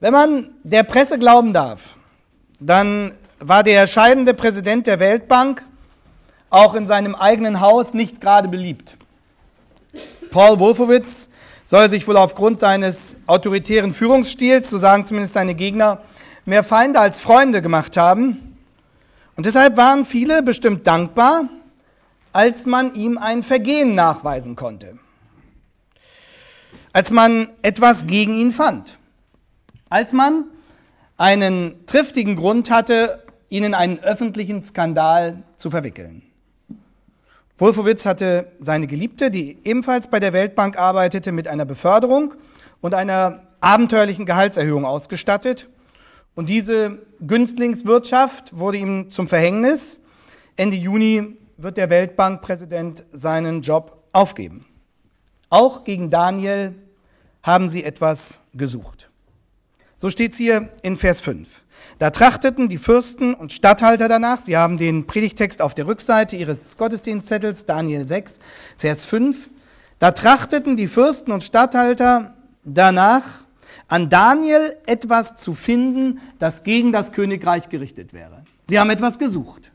Wenn man der Presse glauben darf, dann war der scheidende Präsident der Weltbank auch in seinem eigenen Haus nicht gerade beliebt. Paul Wolfowitz soll sich wohl aufgrund seines autoritären Führungsstils, so sagen zumindest seine Gegner, mehr Feinde als Freunde gemacht haben. Und deshalb waren viele bestimmt dankbar, als man ihm ein Vergehen nachweisen konnte. Als man etwas gegen ihn fand. Als man einen triftigen Grund hatte, ihn in einen öffentlichen Skandal zu verwickeln. Wolfowitz hatte seine Geliebte, die ebenfalls bei der Weltbank arbeitete, mit einer Beförderung und einer abenteuerlichen Gehaltserhöhung ausgestattet. Und diese Günstlingswirtschaft wurde ihm zum Verhängnis. Ende Juni wird der Weltbankpräsident seinen Job aufgeben. Auch gegen Daniel haben sie etwas gesucht. So steht es hier in Vers 5. Da trachteten die Fürsten und Statthalter danach. Sie haben den Predigtext auf der Rückseite ihres Gottesdienstzettels, Daniel 6, Vers 5. Da trachteten die Fürsten und Statthalter danach, an Daniel etwas zu finden, das gegen das Königreich gerichtet wäre. Sie haben etwas gesucht.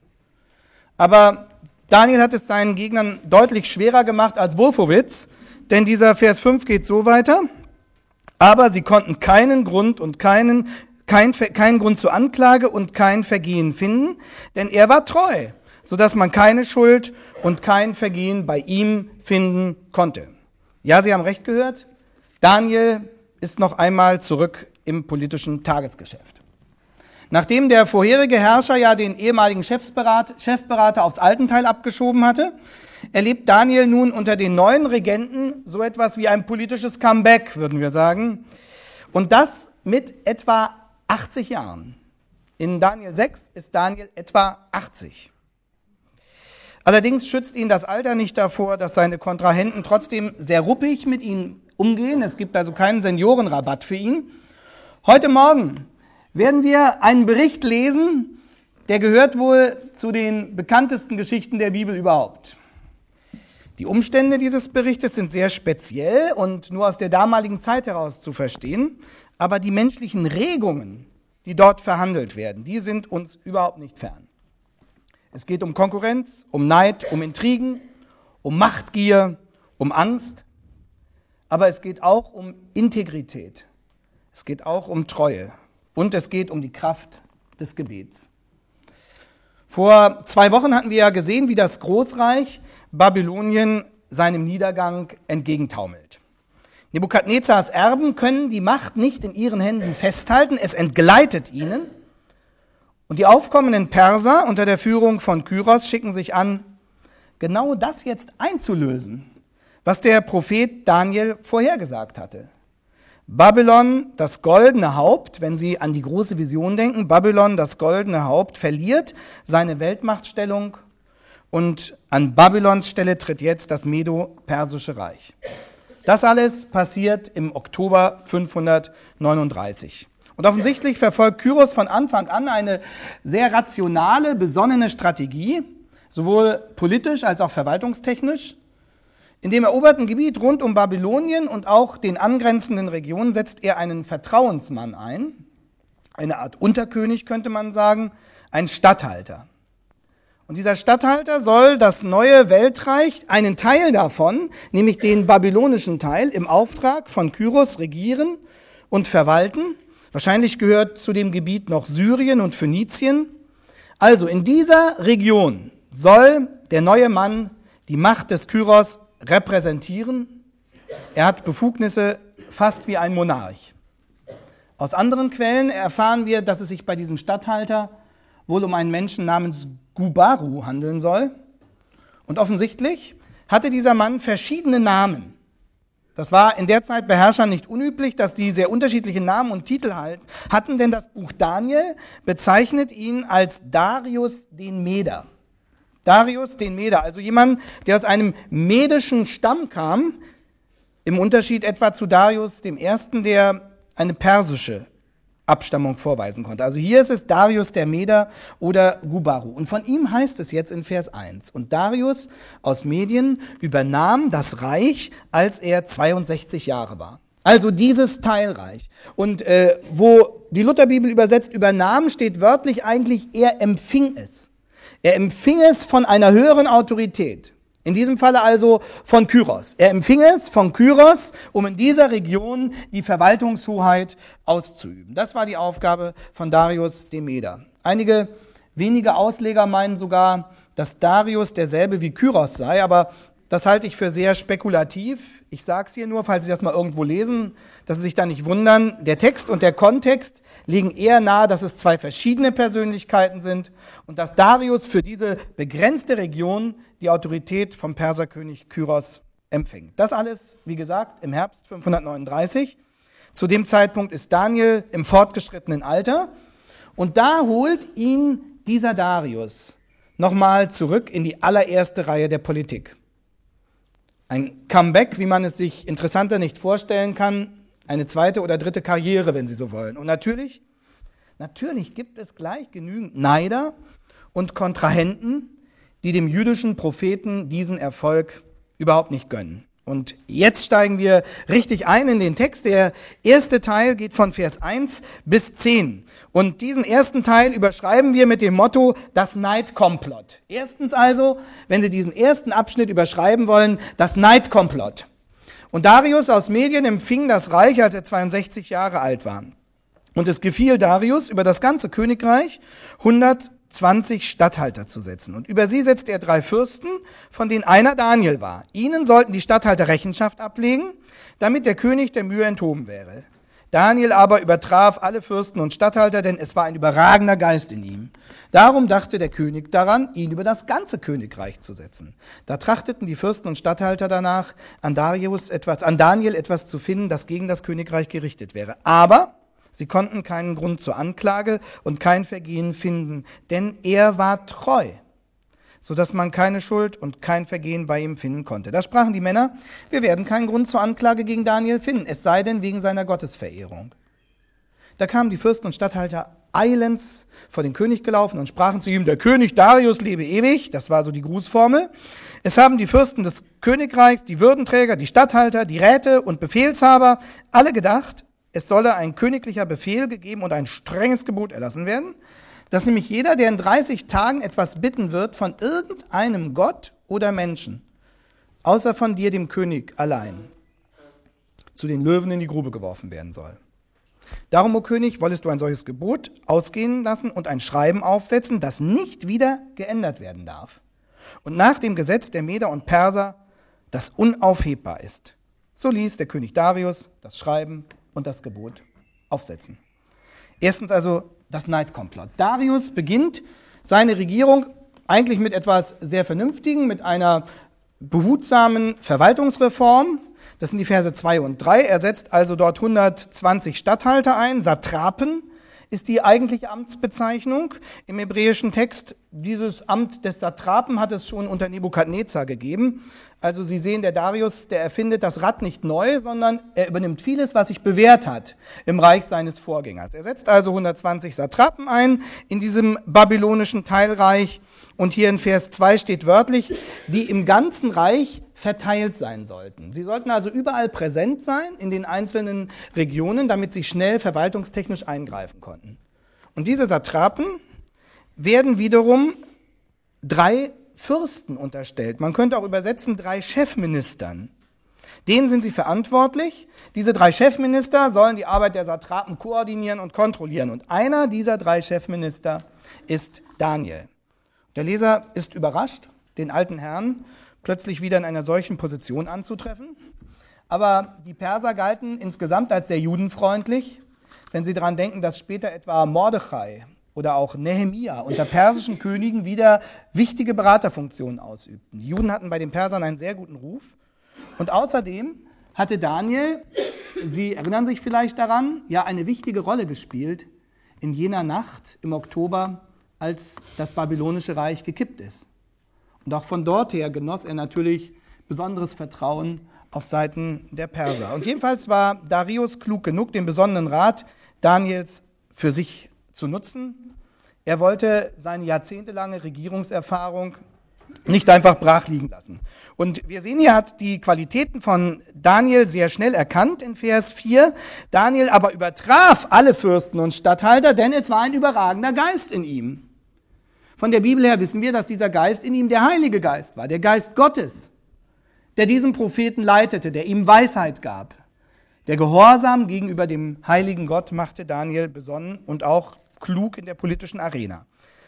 Aber Daniel hat es seinen Gegnern deutlich schwerer gemacht als Wolfowitz, denn dieser Vers 5 geht so weiter. Aber sie konnten keinen Grund und keinen Grund zur Anklage und kein Vergehen finden, denn er war treu, sodass man keine Schuld und kein Vergehen bei ihm finden konnte. Ja, Sie haben recht gehört, Daniel ist noch einmal zurück im politischen Tagesgeschäft. Nachdem der vorherige Herrscher ja den ehemaligen Chefberater aufs Altenteil abgeschoben hatte, erlebt Daniel nun unter den neuen Regenten so etwas wie ein politisches Comeback, würden wir sagen. Und das mit etwa 80 Jahren. In Daniel 6 ist Daniel etwa 80. Allerdings schützt ihn das Alter nicht davor, dass seine Kontrahenten trotzdem sehr ruppig mit ihm umgehen. Es gibt also keinen Seniorenrabatt für ihn. Heute Morgen werden wir einen Bericht lesen, der gehört wohl zu den bekanntesten Geschichten der Bibel überhaupt. Die Umstände dieses Berichtes sind sehr speziell und nur aus der damaligen Zeit heraus zu verstehen, aber die menschlichen Regungen, die dort verhandelt werden, die sind uns überhaupt nicht fern. Es geht um Konkurrenz, um Neid, um Intrigen, um Machtgier, um Angst, aber es geht auch um Integrität, es geht auch um Treue und es geht um die Kraft des Gebets. Vor 2 Wochen hatten wir ja gesehen, wie das Großreich Babylonien seinem Niedergang entgegentaumelt. Nebukadnezars Erben können die Macht nicht in ihren Händen festhalten, es entgleitet ihnen. Und die aufkommenden Perser unter der Führung von Kyros schicken sich an, genau das jetzt einzulösen, was der Prophet Daniel vorhergesagt hatte. Babylon, das goldene Haupt, wenn Sie an die große Vision denken, Babylon, das goldene Haupt, verliert seine Weltmachtstellung und an Babylons Stelle tritt jetzt das Medo-Persische Reich. Das alles passiert im Oktober 539. Und offensichtlich verfolgt Kyros von Anfang an eine sehr rationale, besonnene Strategie, sowohl politisch als auch verwaltungstechnisch. In dem eroberten Gebiet rund um Babylonien und auch den angrenzenden Regionen setzt er einen Vertrauensmann ein, eine Art Unterkönig könnte man sagen, ein Statthalter. Und dieser Statthalter soll das neue Weltreich, einen Teil davon, nämlich den babylonischen Teil, im Auftrag von Kyros regieren und verwalten. Wahrscheinlich gehört zu dem Gebiet noch Syrien und Phönizien. Also in dieser Region soll der neue Mann die Macht des Kyros repräsentieren. Er hat Befugnisse fast wie ein Monarch. Aus anderen Quellen erfahren wir, dass es sich bei diesem Statthalter wohl um einen Menschen namens Gubaru handeln soll. Und offensichtlich hatte dieser Mann verschiedene Namen. Das war in der Zeit bei Herrschern nicht unüblich, dass die sehr unterschiedliche Namen und Titel hatten, denn das Buch Daniel bezeichnet ihn als Darius den Meder. Darius den Meder, also jemand, der aus einem medischen Stamm kam, im Unterschied etwa zu Darius dem Ersten, der eine persische Abstammung vorweisen konnte. Also hier ist es Darius der Meder oder Gubaru. Und von ihm heißt es jetzt in Vers 1. Und Darius aus Medien übernahm das Reich, als er 62 Jahre war. Also dieses Teilreich. Und wo die Lutherbibel übersetzt übernahm, steht wörtlich eigentlich, er empfing es. Er empfing es von einer höheren Autorität. In diesem Falle also von Kyros. Er empfing es von Kyros, um in dieser Region die Verwaltungshoheit auszuüben. Das war die Aufgabe von Darius dem Meder. Einige wenige Ausleger meinen sogar, dass Darius derselbe wie Kyros sei, aber das halte ich für sehr spekulativ. Ich sage es hier nur, falls Sie das mal irgendwo lesen, dass Sie sich da nicht wundern. Der Text und der Kontext legen eher nahe, dass es zwei verschiedene Persönlichkeiten sind und dass Darius für diese begrenzte Region die Autorität vom Perserkönig Kyros empfängt. Das alles, wie gesagt, im Herbst 539. Zu dem Zeitpunkt ist Daniel im fortgeschrittenen Alter und da holt ihn dieser Darius nochmal zurück in die allererste Reihe der Politik. Ein Comeback, wie man es sich interessanter nicht vorstellen kann, eine zweite oder dritte Karriere, wenn Sie so wollen. Und natürlich gibt es gleich genügend Neider und Kontrahenten, die dem jüdischen Propheten diesen Erfolg überhaupt nicht gönnen. Und jetzt steigen wir richtig ein in den Text. Der erste Teil geht von Vers 1 bis 10. Und diesen ersten Teil überschreiben wir mit dem Motto, das Neidkomplott. Erstens also, wenn Sie diesen ersten Abschnitt überschreiben wollen, das Neidkomplott. Und Darius aus Medien empfing das Reich, als er 62 Jahre alt war. Und es gefiel Darius, über das ganze Königreich 120 Statthalter zu setzen. Und über sie setzte er 3 Fürsten, von denen einer Daniel war. Ihnen sollten die Statthalter Rechenschaft ablegen, damit der König der Mühe enthoben wäre. Daniel aber übertraf alle Fürsten und Statthalter, denn es war ein überragender Geist in ihm. Darum dachte der König daran, ihn über das ganze Königreich zu setzen. Da trachteten die Fürsten und Statthalter danach, an Daniel etwas zu finden, das gegen das Königreich gerichtet wäre. Aber sie konnten keinen Grund zur Anklage und kein Vergehen finden, denn er war treu, sodass man keine Schuld und kein Vergehen bei ihm finden konnte. Da sprachen die Männer, wir werden keinen Grund zur Anklage gegen Daniel finden, es sei denn wegen seiner Gottesverehrung. Da kamen die Fürsten und Statthalter eilends vor den König gelaufen und sprachen zu ihm, der König Darius lebe ewig, das war so die Grußformel. Es haben die Fürsten des Königreichs, die Würdenträger, die Statthalter, die Räte und Befehlshaber alle gedacht, es solle ein königlicher Befehl gegeben und ein strenges Gebot erlassen werden, dass nämlich jeder, der in 30 Tagen etwas bitten wird von irgendeinem Gott oder Menschen, außer von dir, dem König, allein, zu den Löwen in die Grube geworfen werden soll. Darum, o König, wollest du ein solches Gebot ausgehen lassen und ein Schreiben aufsetzen, das nicht wieder geändert werden darf. Und nach dem Gesetz der Meder und Perser, das unaufhebbar ist. So ließ der König Darius das Schreiben und das Gebot aufsetzen. Erstens also das Neidkomplott. Darius beginnt seine Regierung eigentlich mit etwas sehr Vernünftigen, mit einer behutsamen Verwaltungsreform. Das sind die Verse 2 und 3. Er setzt also dort 120 Statthalter ein. Satrapen ist die eigentliche Amtsbezeichnung im hebräischen Text. Dieses Amt des Satrapen hat es schon unter Nebukadnezar gegeben. Also Sie sehen, der Darius, der erfindet das Rad nicht neu, sondern er übernimmt vieles, was sich bewährt hat im Reich seines Vorgängers. Er setzt also 120 Satrapen ein in diesem babylonischen Teilreich. Und hier in Vers 2 steht wörtlich, die im ganzen Reich verteilt sein sollten. Sie sollten also überall präsent sein in den einzelnen Regionen, damit sie schnell verwaltungstechnisch eingreifen konnten. Und diese Satrapen werden wiederum 3 Fürsten unterstellt. Man könnte auch übersetzen 3 Chefministern. Denen sind sie verantwortlich. Diese 3 Chefminister sollen die Arbeit der Satrapen koordinieren und kontrollieren. Und einer dieser 3 Chefminister ist Daniel. Der Leser ist überrascht, den alten Herrn plötzlich wieder in einer solchen Position anzutreffen. Aber die Perser galten insgesamt als sehr judenfreundlich. Wenn Sie daran denken, dass später etwa Mordechai oder auch Nehemia unter persischen Königen wieder wichtige Beraterfunktionen ausübten. Die Juden hatten bei den Persern einen sehr guten Ruf. Und außerdem hatte Daniel, Sie erinnern sich vielleicht daran, ja eine wichtige Rolle gespielt in jener Nacht im Oktober, als das babylonische Reich gekippt ist. Und auch von dort her genoss er natürlich besonderes Vertrauen auf Seiten der Perser. Und jedenfalls war Darius klug genug, den besonnenen Rat Daniels für sich zu nutzen. Er wollte seine jahrzehntelange Regierungserfahrung nicht einfach brach liegen lassen. Und wir sehen, hier hat die Qualitäten von Daniel sehr schnell erkannt in Vers 4. Daniel aber übertraf alle Fürsten und Statthalter, denn es war ein überragender Geist in ihm. Von der Bibel her wissen wir, dass dieser Geist in ihm der Heilige Geist war, der Geist Gottes, der diesen Propheten leitete, der ihm Weisheit gab. Der Gehorsam gegenüber dem heiligen Gott machte Daniel besonnen und auch klug in der politischen Arena.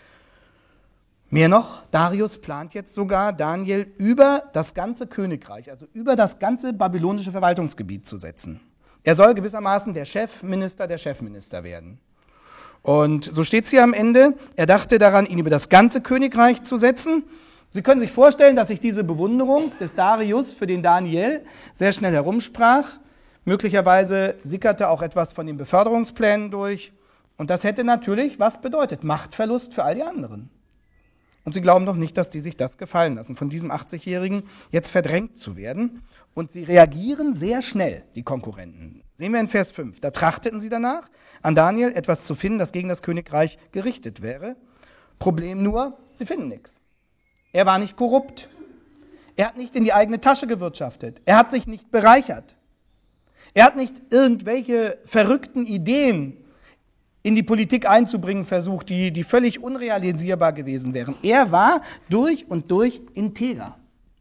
Mehr noch, Darius plant jetzt sogar, Daniel über das ganze Königreich, also über das ganze babylonische Verwaltungsgebiet zu setzen. Er soll gewissermaßen der Chefminister werden. Und so steht es hier am Ende, er dachte daran, ihn über das ganze Königreich zu setzen. Sie können sich vorstellen, dass sich diese Bewunderung des Darius für den Daniel sehr schnell herumsprach. Möglicherweise sickerte auch etwas von den Beförderungsplänen durch. Und das hätte natürlich was bedeutet? Machtverlust für all die anderen. Und sie glauben doch nicht, dass die sich das gefallen lassen, von diesem 80-Jährigen jetzt verdrängt zu werden. Und sie reagieren sehr schnell, die Konkurrenten. Sehen wir in Vers 5. Da trachteten sie danach, an Daniel etwas zu finden, das gegen das Königreich gerichtet wäre. Problem nur, sie finden nichts. Er war nicht korrupt. Er hat nicht in die eigene Tasche gewirtschaftet. Er hat sich nicht bereichert. Er hat nicht irgendwelche verrückten Ideen in die Politik einzubringen versucht, die völlig unrealisierbar gewesen wären. Er war durch und durch integer.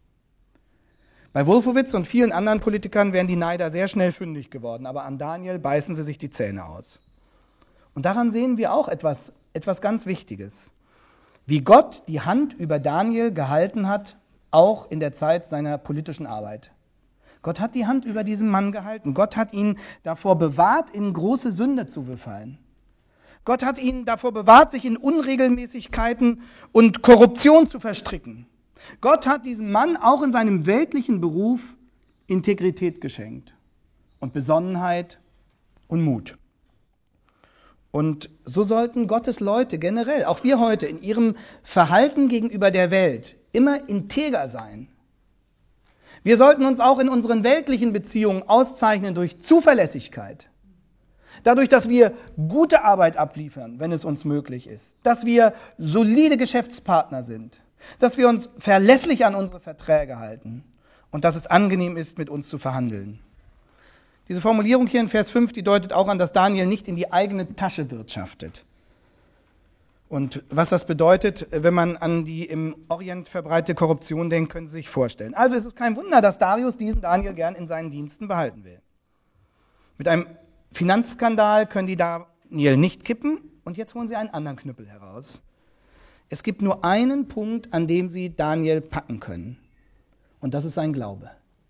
Bei Wolfowitz und vielen anderen Politikern wären die Neider sehr schnell fündig geworden, aber an Daniel beißen sie sich die Zähne aus. Und daran sehen wir auch etwas ganz Wichtiges. Wie Gott die Hand über Daniel gehalten hat, auch in der Zeit seiner politischen Arbeit. Gott hat die Hand über diesen Mann gehalten. Gott hat ihn davor bewahrt, in große Sünde zu verfallen. Gott hat ihn davor bewahrt, sich in Unregelmäßigkeiten und Korruption zu verstricken. Gott hat diesem Mann auch in seinem weltlichen Beruf Integrität geschenkt und Besonnenheit und Mut. Und so sollten Gottes Leute generell, auch wir heute, in ihrem Verhalten gegenüber der Welt immer integer sein. Wir sollten uns auch in unseren weltlichen Beziehungen auszeichnen durch Zuverlässigkeit. Dadurch, dass wir gute Arbeit abliefern, wenn es uns möglich ist. Dass wir solide Geschäftspartner sind. Dass wir uns verlässlich an unsere Verträge halten. Und dass es angenehm ist, mit uns zu verhandeln. Diese Formulierung hier in Vers 5, die deutet auch an, dass Daniel nicht in die eigene Tasche wirtschaftet. Und was das bedeutet, wenn man an die im Orient verbreitete Korruption denkt, können Sie sich vorstellen. Also ist es kein Wunder, dass Darius diesen Daniel gern in seinen Diensten behalten will. Mit einem Finanzskandal können die Daniel nicht kippen. Und jetzt holen sie einen anderen Knüppel heraus. Es gibt nur einen Punkt, an dem sie Daniel packen können. Und das ist sein Glaube.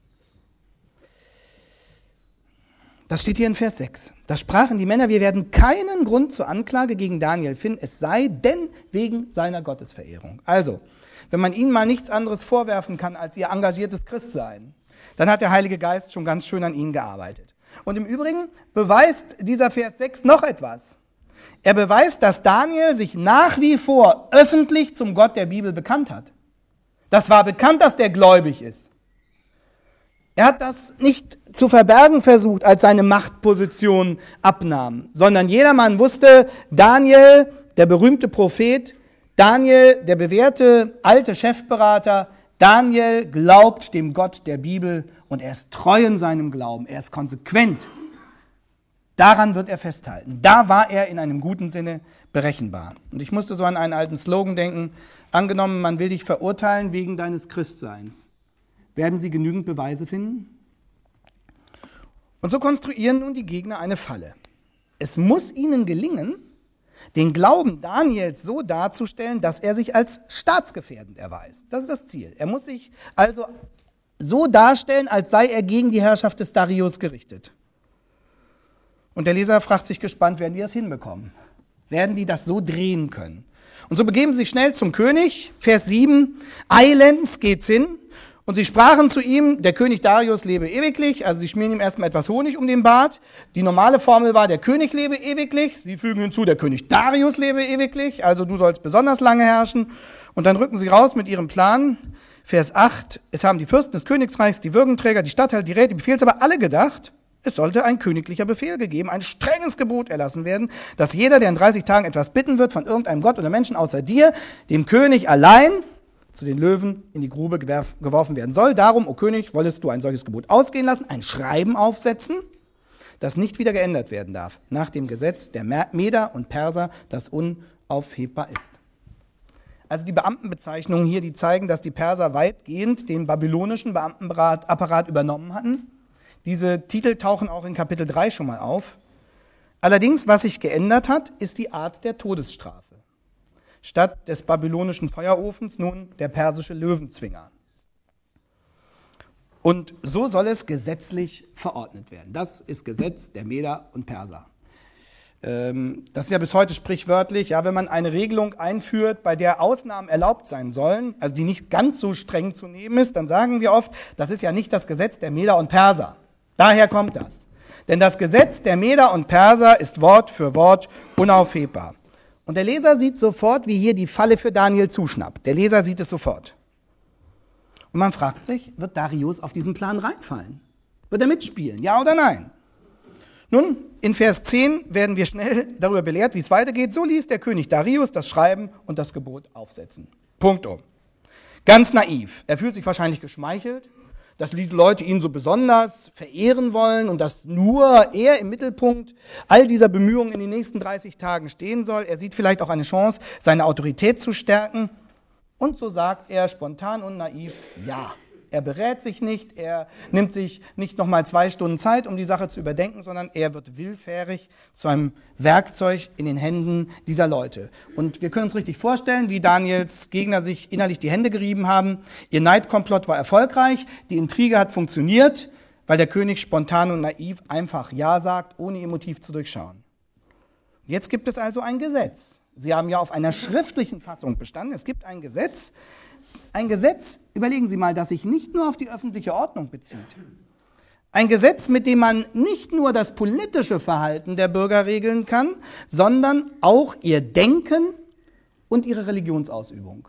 Das steht hier in Vers 6. Da sprachen die Männer, wir werden keinen Grund zur Anklage gegen Daniel finden, es sei denn wegen seiner Gottesverehrung. Also, wenn man ihnen mal nichts anderes vorwerfen kann als ihr engagiertes Christsein, dann hat der Heilige Geist schon ganz schön an ihnen gearbeitet. Und im Übrigen beweist dieser Vers 6 noch etwas. Er beweist, dass Daniel sich nach wie vor öffentlich zum Gott der Bibel bekannt hat. Das war bekannt, dass der gläubig ist. Er hat das nicht zu verbergen versucht, als seine Machtposition abnahm, sondern jedermann wusste, Daniel, der berühmte Prophet, Daniel, der bewährte alte Chefberater, Daniel glaubt dem Gott der Bibel und er ist treu in seinem Glauben, er ist konsequent. Daran wird er festhalten. Da war er in einem guten Sinne berechenbar. Und ich musste so an einen alten Slogan denken, angenommen, man will dich verurteilen wegen deines Christseins. Werden sie genügend Beweise finden? Und so konstruieren nun die Gegner eine Falle. Es muss ihnen gelingen, den Glauben Daniels so darzustellen, dass er sich als staatsgefährdend erweist. Das ist das Ziel. Er muss sich also so darstellen, als sei er gegen die Herrschaft des Darius gerichtet. Und der Leser fragt sich gespannt, werden die das hinbekommen? Werden die das so drehen können? Und so begeben sie sich schnell zum König. Vers 7, eilends geht's hin. Und sie sprachen zu ihm, der König Darius lebe ewiglich, also sie schmieren ihm erstmal etwas Honig um den Bart. Die normale Formel war, der König lebe ewiglich. Sie fügen hinzu, der König Darius lebe ewiglich, also du sollst besonders lange herrschen. Und dann rücken sie raus mit ihrem Plan. Vers 8, es haben die Fürsten des Königsreichs, die Würgenträger, die Statthalter, die Räte, die Befehlshaber alle gedacht, es sollte ein königlicher Befehl gegeben, ein strenges Gebot erlassen werden, dass jeder, der in 30 Tagen etwas bitten wird von irgendeinem Gott oder Menschen außer dir, dem König allein, zu den Löwen in die Grube geworfen werden soll. Darum, o König, wolltest du ein solches Gebot ausgehen lassen, ein Schreiben aufsetzen, das nicht wieder geändert werden darf, nach dem Gesetz der Meder und Perser, das unaufhebbar ist. Also die Beamtenbezeichnungen hier, die zeigen, dass die Perser weitgehend den babylonischen Beamtenapparat übernommen hatten. Diese Titel tauchen auch in Kapitel 3 schon mal auf. Allerdings, was sich geändert hat, ist die Art der Todesstrafe. Statt des babylonischen Feuerofens nun der persische Löwenzwinger. Und so soll es gesetzlich verordnet werden. Das ist Gesetz der Meder und Perser. Das ist ja bis heute sprichwörtlich, ja, wenn man eine Regelung einführt, bei der Ausnahmen erlaubt sein sollen, also die nicht ganz so streng zu nehmen ist, dann sagen wir oft, das ist ja nicht das Gesetz der Meder und Perser. Daher kommt das. Denn das Gesetz der Meder und Perser ist Wort für Wort unaufhebbar. Und der Leser sieht sofort, wie hier die Falle für Daniel zuschnappt. Der Leser sieht es sofort. Und man fragt sich, wird Darius auf diesen Plan reinfallen? Wird er mitspielen, ja oder nein? Nun, in Vers 10 werden wir schnell darüber belehrt, wie es weitergeht. So ließ der König Darius das Schreiben und das Gebot aufsetzen. Punktum. Ganz naiv. Er fühlt sich wahrscheinlich geschmeichelt, dass diese Leute ihn so besonders verehren wollen und dass nur er im Mittelpunkt all dieser Bemühungen in den nächsten 30 Tagen stehen soll. Er sieht vielleicht auch eine Chance, seine Autorität zu stärken. Und so sagt er spontan und naiv, ja. Er berät sich nicht, er nimmt sich nicht nochmal 2 Stunden Zeit, um die Sache zu überdenken, sondern er wird willfährig zu einem Werkzeug in den Händen dieser Leute. Und wir können uns richtig vorstellen, wie Daniels Gegner sich innerlich die Hände gerieben haben. Ihr Neidkomplott war erfolgreich, die Intrige hat funktioniert, weil der König spontan und naiv einfach Ja sagt, ohne ihr Motiv zu durchschauen. Jetzt gibt es also ein Gesetz. Sie haben ja auf einer schriftlichen Fassung bestanden. Es gibt ein Gesetz, überlegen Sie mal, das sich nicht nur auf die öffentliche Ordnung bezieht. Ein Gesetz, mit dem man nicht nur das politische Verhalten der Bürger regeln kann, sondern auch ihr Denken und ihre Religionsausübung.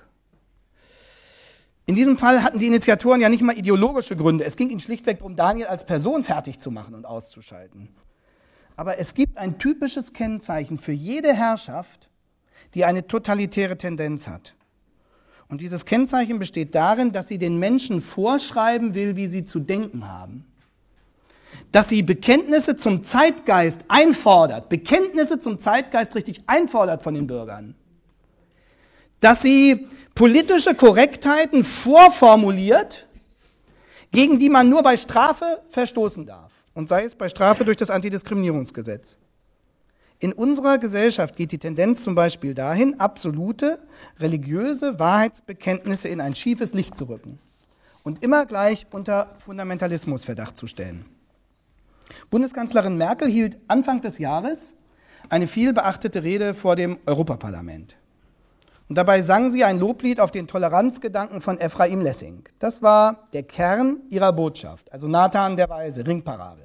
In diesem Fall hatten die Initiatoren ja nicht mal ideologische Gründe. Es ging ihnen schlichtweg darum, Daniel als Person fertig zu machen und auszuschalten. Aber es gibt ein typisches Kennzeichen für jede Herrschaft, die eine totalitäre Tendenz hat. Und dieses Kennzeichen besteht darin, dass sie den Menschen vorschreiben will, wie sie zu denken haben. Dass sie Bekenntnisse zum Zeitgeist einfordert, Bekenntnisse zum Zeitgeist richtig einfordert von den Bürgern. Dass sie politische Korrektheiten vorformuliert, gegen die man nur bei Strafe verstoßen darf. Und sei es bei Strafe durch das Antidiskriminierungsgesetz. In unserer Gesellschaft geht die Tendenz zum Beispiel dahin, absolute religiöse Wahrheitsbekenntnisse in ein schiefes Licht zu rücken und immer gleich unter Fundamentalismusverdacht zu stellen. Bundeskanzlerin Merkel hielt Anfang des Jahres eine vielbeachtete Rede vor dem Europaparlament. Und dabei sang sie ein Loblied auf den Toleranzgedanken von Ephraim Lessing. Das war der Kern ihrer Botschaft, also Nathan der Weise, Ringparabel.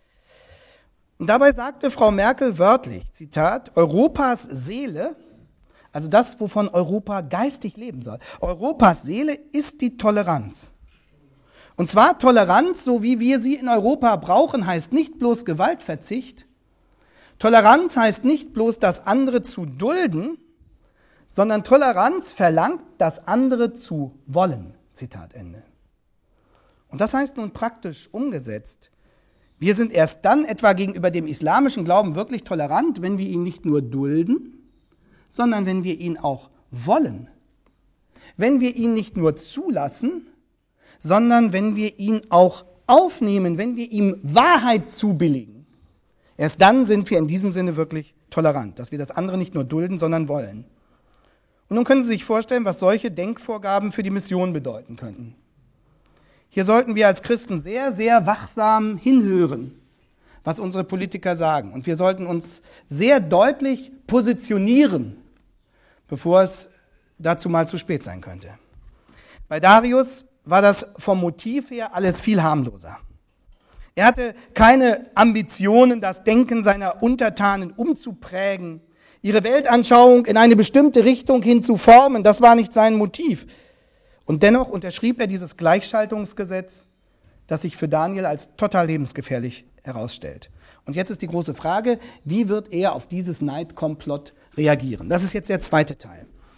Und dabei sagte Frau Merkel wörtlich, Zitat, Europas Seele, also das, wovon Europa geistig leben soll, Europas Seele ist die Toleranz. Und zwar Toleranz, so wie wir sie in Europa brauchen, heißt nicht bloß Gewaltverzicht. Toleranz heißt nicht bloß, das andere zu dulden, sondern Toleranz verlangt, das andere zu wollen. Zitat Ende. Und das heißt nun praktisch umgesetzt, wir sind erst dann etwa gegenüber dem islamischen Glauben wirklich tolerant, wenn wir ihn nicht nur dulden, sondern wenn wir ihn auch wollen. Wenn wir ihn nicht nur zulassen, sondern wenn wir ihn auch aufnehmen, wenn wir ihm Wahrheit zubilligen. Erst dann sind wir in diesem Sinne wirklich tolerant, dass wir das andere nicht nur dulden, sondern wollen. Und nun können Sie sich vorstellen, was solche Denkvorgaben für die Mission bedeuten könnten. Hier sollten wir als Christen sehr, sehr wachsam hinhören, was unsere Politiker sagen. Und wir sollten uns sehr deutlich positionieren, bevor es dazu mal zu spät sein könnte. Bei Darius war das vom Motiv her alles viel harmloser. Er hatte keine Ambitionen, das Denken seiner Untertanen umzuprägen, ihre Weltanschauung in eine bestimmte Richtung hin zu formen. Das war nicht sein Motiv. Und dennoch unterschrieb er dieses Gleichschaltungsgesetz, das sich für Daniel als total lebensgefährlich herausstellt. Und jetzt ist die große Frage, wie wird er auf dieses Neidkomplott reagieren? Das ist jetzt der zweite Teil.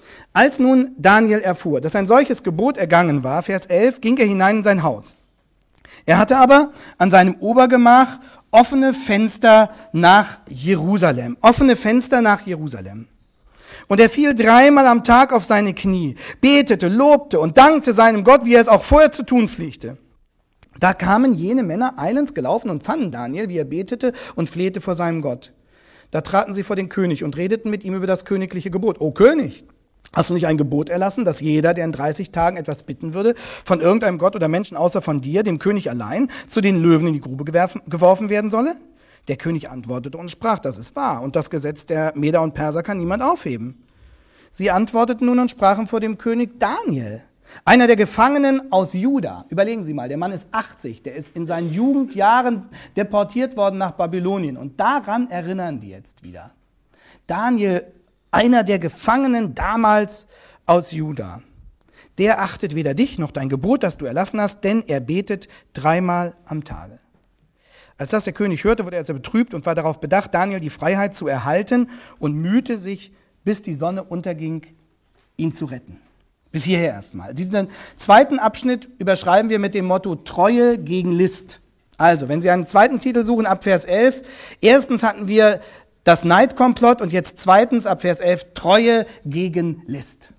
Als nun Daniel erfuhr, dass ein solches Gebot ergangen war, Vers 11, ging er hinein in sein Haus. Er hatte aber an seinem Obergemach offene Fenster nach Jerusalem. Offene Fenster nach Jerusalem. Und er fiel 3-mal am Tag auf seine Knie, betete, lobte und dankte seinem Gott, wie er es auch vorher zu tun pflegte. Da kamen jene Männer eilends gelaufen und fanden Daniel, wie er betete und flehte vor seinem Gott. Da traten sie vor den König und redeten mit ihm über das königliche Gebot. O König, hast du nicht ein Gebot erlassen, dass jeder, der in 30 Tagen etwas bitten würde, von irgendeinem Gott oder Menschen außer von dir, dem König allein, zu den Löwen in die Grube geworfen werden solle? Der König antwortete und sprach, das ist wahr, und das Gesetz der Meder und Perser kann niemand aufheben. Sie antworteten nun und sprachen vor dem König Daniel, einer der Gefangenen aus Juda. Überlegen Sie mal, der Mann ist 80, der ist in seinen Jugendjahren deportiert worden nach Babylonien. Und daran erinnern die jetzt wieder. Daniel, einer der Gefangenen damals aus Juda. Der achtet weder dich noch dein Gebot, das du erlassen hast, denn er betet 3-mal am Tage. Als das der König hörte, wurde er sehr betrübt und war darauf bedacht, Daniel die Freiheit zu erhalten und mühte sich, bis die Sonne unterging, ihn zu retten. Bis hierher erstmal. Diesen zweiten Abschnitt überschreiben wir mit dem Motto Treue gegen List. Also, wenn Sie einen zweiten Titel suchen, ab Vers 11, erstens hatten wir das Neidkomplott und jetzt zweitens ab Vers 11 Treue gegen List.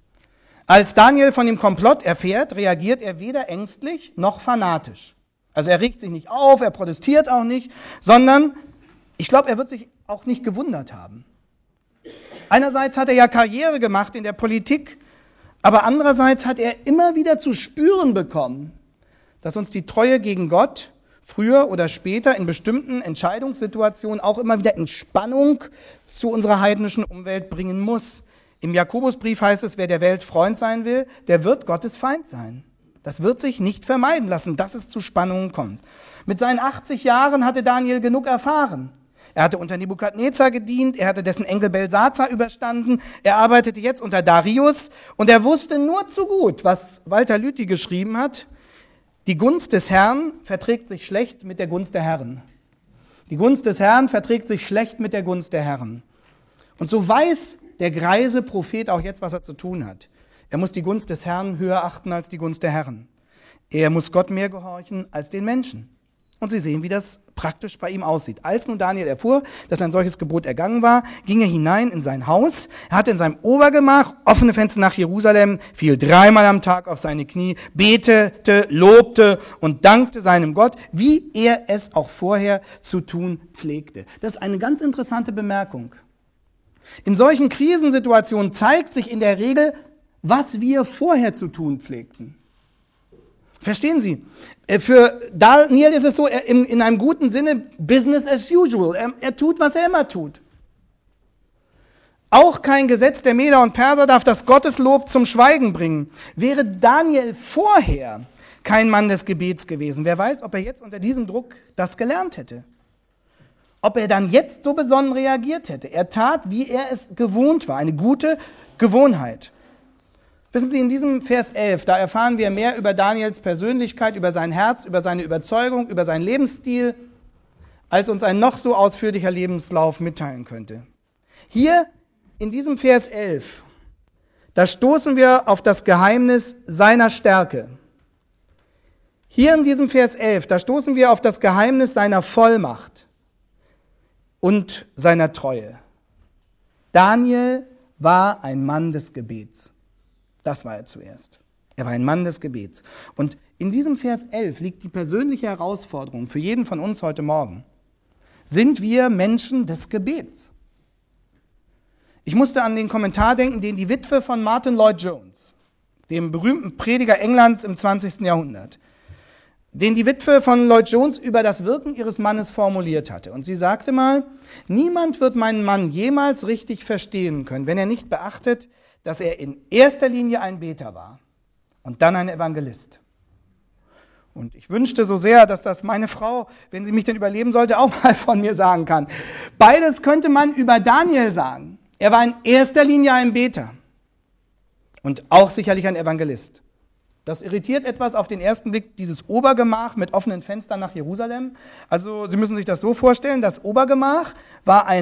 Als Daniel von dem Komplott erfährt, reagiert er weder ängstlich noch fanatisch. Also er regt sich nicht auf, er protestiert auch nicht, sondern ich glaube, er wird sich auch nicht gewundert haben. Einerseits hat er ja Karriere gemacht in der Politik, aber andererseits hat er immer wieder zu spüren bekommen, dass uns die Treue gegen Gott früher oder später in bestimmten Entscheidungssituationen auch immer wieder in Spannung zu unserer heidnischen Umwelt bringen muss. Im Jakobusbrief heißt es, wer der Welt Freund sein will, der wird Gottes Feind sein. Das wird sich nicht vermeiden lassen, dass es zu Spannungen kommt. Mit seinen 80 Jahren hatte Daniel genug erfahren. Er hatte unter Nebukadnezar gedient, er hatte dessen Enkel Belsazar überstanden, er arbeitete jetzt unter Darius und er wusste nur zu gut, was Walter Lüthi geschrieben hat, die Gunst des Herrn verträgt sich schlecht mit der Gunst der Herren. Die Gunst des Herrn verträgt sich schlecht mit der Gunst der Herren. Und so weiß der greise Prophet auch jetzt, was er zu tun hat. Er muss die Gunst des Herrn höher achten als die Gunst der Herren. Er muss Gott mehr gehorchen als den Menschen. Und Sie sehen, wie das praktisch bei ihm aussieht. Als nun Daniel erfuhr, dass ein solches Gebot ergangen war, ging er hinein in sein Haus. Er hatte in seinem Obergemach offene Fenster nach Jerusalem, fiel 3-mal am Tag auf seine Knie, betete, lobte und dankte seinem Gott, wie er es auch vorher zu tun pflegte. Das ist eine ganz interessante Bemerkung. In solchen Krisensituationen zeigt sich in der Regel, was wir vorher zu tun pflegten. Verstehen Sie? Für Daniel ist es so, in einem guten Sinne, Business as usual. Er tut, was er immer tut. Auch kein Gesetz der Meder und Perser darf das Gotteslob zum Schweigen bringen. Wäre Daniel vorher kein Mann des Gebets gewesen, wer weiß, ob er jetzt unter diesem Druck das gelernt hätte. Ob er dann jetzt so besonnen reagiert hätte. Er tat, wie er es gewohnt war, eine gute Gewohnheit. Wissen Sie, in diesem Vers 11, da erfahren wir mehr über Daniels Persönlichkeit, über sein Herz, über seine Überzeugung, über seinen Lebensstil, als uns ein noch so ausführlicher Lebenslauf mitteilen könnte. Hier in diesem Vers 11, da stoßen wir auf das Geheimnis seiner Stärke. Hier in diesem Vers 11, da stoßen wir auf das Geheimnis seiner Vollmacht und seiner Treue. Daniel war ein Mann des Gebets. Das war er zuerst. Er war ein Mann des Gebets. Und in diesem Vers 11 liegt die persönliche Herausforderung für jeden von uns heute Morgen. Sind wir Menschen des Gebets? Ich musste an den Kommentar denken, den die Witwe von Martin Lloyd-Jones, dem berühmten Prediger Englands im 20. Jahrhundert, den die Witwe von Lloyd-Jones über das Wirken ihres Mannes formuliert hatte. Und sie sagte mal, niemand wird meinen Mann jemals richtig verstehen können, wenn er nicht beachtet, dass er in erster Linie ein Beter war und dann ein Evangelist. Und ich wünschte so sehr, dass das meine Frau, wenn sie mich denn überleben sollte, auch mal von mir sagen kann. Beides könnte man über Daniel sagen. Er war in erster Linie ein Beter und auch sicherlich ein Evangelist. Das irritiert etwas auf den ersten Blick, dieses Obergemach mit offenen Fenstern nach Jerusalem. Also Sie müssen sich das so vorstellen, das Obergemach war ein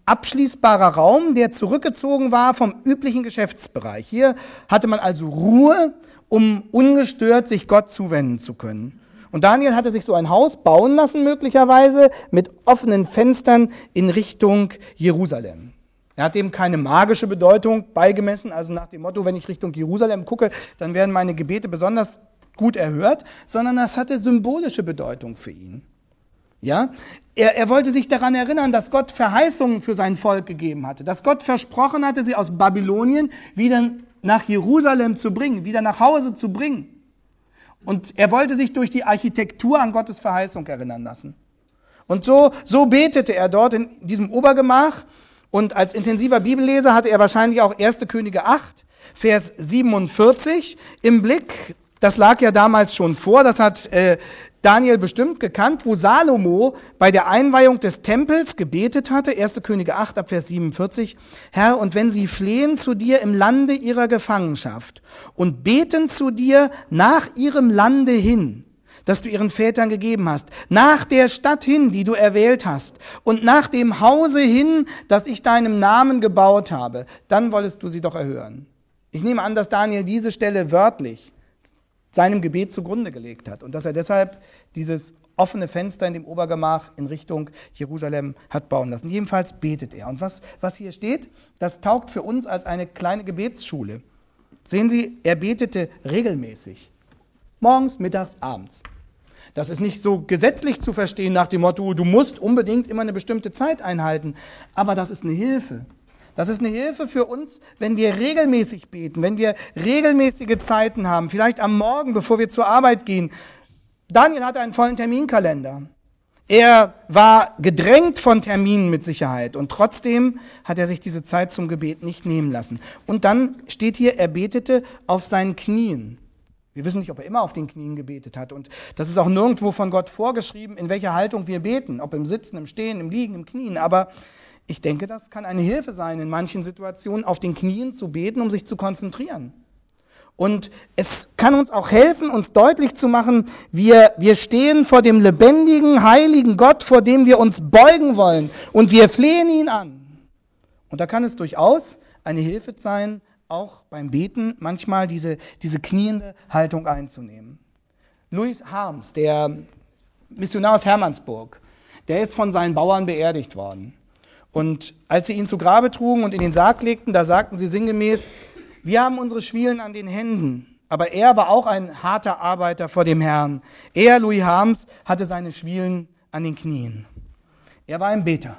abschließbarer Raum, der zurückgezogen war vom üblichen Geschäftsbereich. Hier hatte man also Ruhe, um ungestört sich Gott zuwenden zu können. Und Daniel hatte sich so ein Haus bauen lassen, möglicherweise, mit offenen Fenstern in Richtung Jerusalem. Er hat dem keine magische Bedeutung beigemessen, also nach dem Motto, wenn ich Richtung Jerusalem gucke, dann werden meine Gebete besonders gut erhört, sondern das hatte symbolische Bedeutung für ihn. Ja? Er wollte sich daran erinnern, dass Gott Verheißungen für sein Volk gegeben hatte, dass Gott versprochen hatte, sie aus Babylonien wieder nach Jerusalem zu bringen, wieder nach Hause zu bringen. Und er wollte sich durch die Architektur an Gottes Verheißung erinnern lassen. Und so betete er dort in diesem Obergemach. Und als intensiver Bibelleser hatte er wahrscheinlich auch 1. Könige 8, Vers 47 im Blick. Das lag ja damals schon vor, das hat Daniel bestimmt gekannt, wo Salomo bei der Einweihung des Tempels gebetet hatte. 1. Könige 8, ab Vers 47. Herr, und wenn sie flehen zu dir im Lande ihrer Gefangenschaft und beten zu dir nach ihrem Lande hin, das du ihren Vätern gegeben hast, nach der Stadt hin, die du erwählt hast, und nach dem Hause hin, das ich deinem Namen gebaut habe, dann wolltest du sie doch erhören. Ich nehme an, dass Daniel diese Stelle wörtlich seinem Gebet zugrunde gelegt hat und dass er deshalb dieses offene Fenster in dem Obergemach in Richtung Jerusalem hat bauen lassen. Jedenfalls betet er. Und was hier steht, das taugt für uns als eine kleine Gebetsschule. Sehen Sie, er betete regelmäßig. Morgens, mittags, abends. Das ist nicht so gesetzlich zu verstehen nach dem Motto, du musst unbedingt immer eine bestimmte Zeit einhalten. Aber das ist eine Hilfe. Das ist eine Hilfe für uns, wenn wir regelmäßig beten, wenn wir regelmäßige Zeiten haben, vielleicht am Morgen, bevor wir zur Arbeit gehen. Daniel hatte einen vollen Terminkalender. Er war gedrängt von Terminen mit Sicherheit und trotzdem hat er sich diese Zeit zum Gebet nicht nehmen lassen. Und dann steht hier, er betete auf seinen Knien. Wir wissen nicht, ob er immer auf den Knien gebetet hat. Und das ist auch nirgendwo von Gott vorgeschrieben, in welcher Haltung wir beten. Ob im Sitzen, im Stehen, im Liegen, im Knien. Aber ich denke, das kann eine Hilfe sein, in manchen Situationen auf den Knien zu beten, um sich zu konzentrieren. Und es kann uns auch helfen, uns deutlich zu machen, wir stehen vor dem lebendigen, heiligen Gott, vor dem wir uns beugen wollen. Und wir flehen ihn an. Und da kann es durchaus eine Hilfe sein, auch beim Beten manchmal diese kniende Haltung einzunehmen. Louis Harms, der Missionar aus Hermannsburg, der ist von seinen Bauern beerdigt worden. Und als sie ihn zu Grabe trugen und in den Sarg legten, da sagten sie sinngemäß, wir haben unsere Schwielen an den Händen, aber er war auch ein harter Arbeiter vor dem Herrn. Er, Louis Harms, hatte seine Schwielen an den Knien. Er war ein Beter.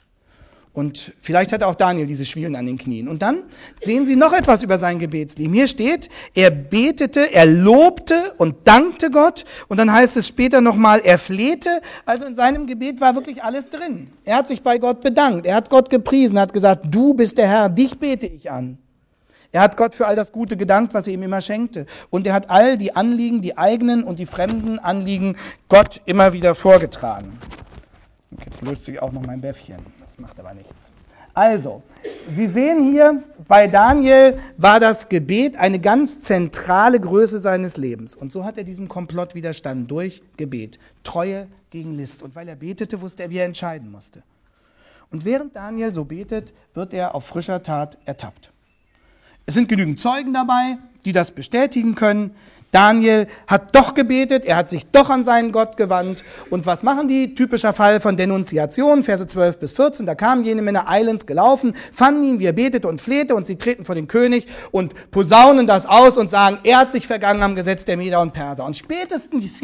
Und vielleicht hatte auch Daniel diese Schwielen an den Knien. Und dann sehen Sie noch etwas über sein Gebetsleben. Hier steht, er betete, er lobte und dankte Gott. Und dann heißt es später nochmal, er flehte. Also in seinem Gebet war wirklich alles drin. Er hat sich bei Gott bedankt. Er hat Gott gepriesen, hat gesagt, du bist der Herr, dich bete ich an. Er hat Gott für all das Gute gedankt, was er ihm immer schenkte. Und er hat all die Anliegen, die eigenen und die fremden Anliegen Gott immer wieder vorgetragen. Jetzt löst sich auch noch mein Bäffchen. Das macht aber nichts. Also, Sie sehen hier, bei Daniel war das Gebet eine ganz zentrale Größe seines Lebens. Und so hat er diesem Komplott widerstanden durch Gebet. Treue gegen List. Und weil er betete, wusste er, wie er entscheiden musste. Und während Daniel so betet, wird er auf frischer Tat ertappt. Es sind genügend Zeugen dabei, die das bestätigen können. Daniel hat doch gebetet, er hat sich doch an seinen Gott gewandt. Und was machen die? Typischer Fall von Denunziation, Verse 12 bis 14. Da kamen jene Männer eilends gelaufen, fanden ihn, wie er betete und flehte, und sie treten vor den König und posaunen das aus und sagen, er hat sich vergangen am Gesetz der Meder und Perser. Und spätestens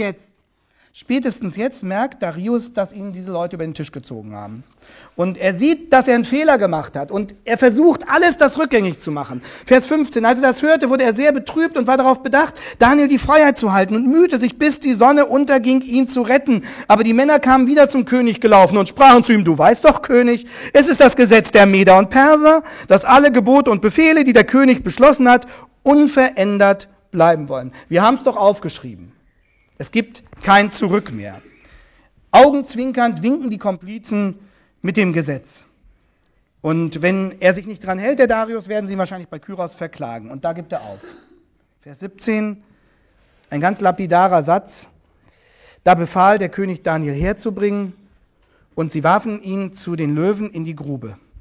jetzt merkt Darius, dass ihn diese Leute über den Tisch gezogen haben. Und er sieht, dass er einen Fehler gemacht hat. Und er versucht, alles das rückgängig zu machen. Vers 15. Als er das hörte, wurde er sehr betrübt und war darauf bedacht, Daniel die Freiheit zu halten und mühte sich, bis die Sonne unterging, ihn zu retten. Aber die Männer kamen wieder zum König gelaufen und sprachen zu ihm, du weißt doch, König, es ist das Gesetz der Meder und Perser, dass alle Gebote und Befehle, die der König beschlossen hat, unverändert bleiben wollen. Wir haben es doch aufgeschrieben. Es gibt kein Zurück mehr. Augenzwinkernd winken die Komplizen mit dem Gesetz. Und wenn er sich nicht dran hält, der Darius, werden sie ihn wahrscheinlich bei Kyros verklagen. Und da gibt er auf. Vers 17, ein ganz lapidarer Satz. Da befahl der König Daniel herzubringen und sie warfen ihn zu den Löwen in die Grube.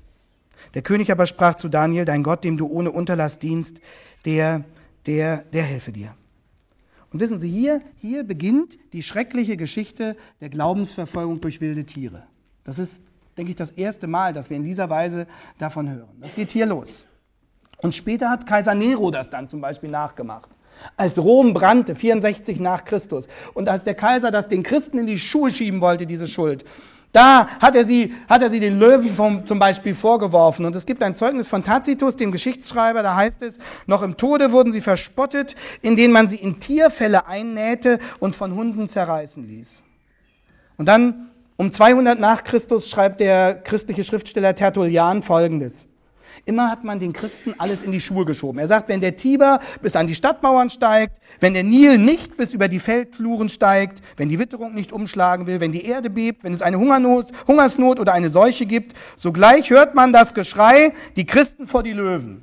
Der König aber sprach zu Daniel, dein Gott, dem du ohne Unterlass dienst, der helfe dir. Und wissen Sie, hier beginnt die schreckliche Geschichte der Glaubensverfolgung durch wilde Tiere. Das ist, denke ich, das erste Mal, dass wir in dieser Weise davon hören. Das geht hier los. Und später hat Kaiser Nero das dann zum Beispiel nachgemacht. Als Rom brannte, 64 nach Christus, und als der Kaiser das den Christen in die Schuhe schieben wollte, diese Schuld, da hat er sie den Löwen zum Beispiel vorgeworfen. Und es gibt ein Zeugnis von Tacitus, dem Geschichtsschreiber, da heißt es, noch im Tode wurden sie verspottet, indem man sie in Tierfelle einnähte und von Hunden zerreißen ließ. Und dann, um 200 nach Christus, schreibt der christliche Schriftsteller Tertullian Folgendes. Immer hat man den Christen alles in die Schuhe geschoben. Er sagt, wenn der Tiber bis an die Stadtmauern steigt, wenn der Nil nicht bis über die Feldfluren steigt, wenn die Witterung nicht umschlagen will, wenn die Erde bebt, wenn es eine Hungersnot oder eine Seuche gibt, sogleich hört man das Geschrei, die Christen vor die Löwen.